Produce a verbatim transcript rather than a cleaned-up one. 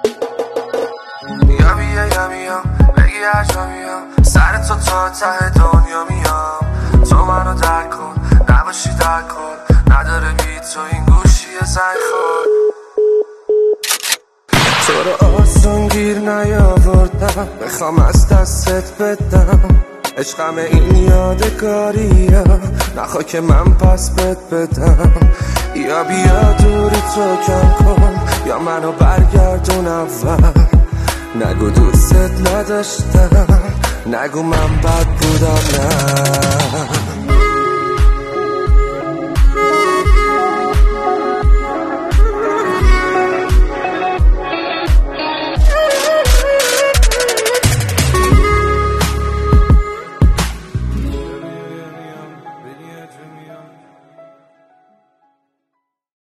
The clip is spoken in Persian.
یا بیا یا میام بگی هر جا میام سر تو تا ته دنیا میام. تو منو درک کن نباشی در کن نداره بی تو این گوشی زنگ خور. تو رو آسان گیر نیاوردم بخوام از دستت بدم. عشقم این یادگاریه نخوا که من پس بد بدم. یا بیا دوری تو کم کن یا منو برگردون اول. نگو دوست نداشتم نگو من بد بودم نه.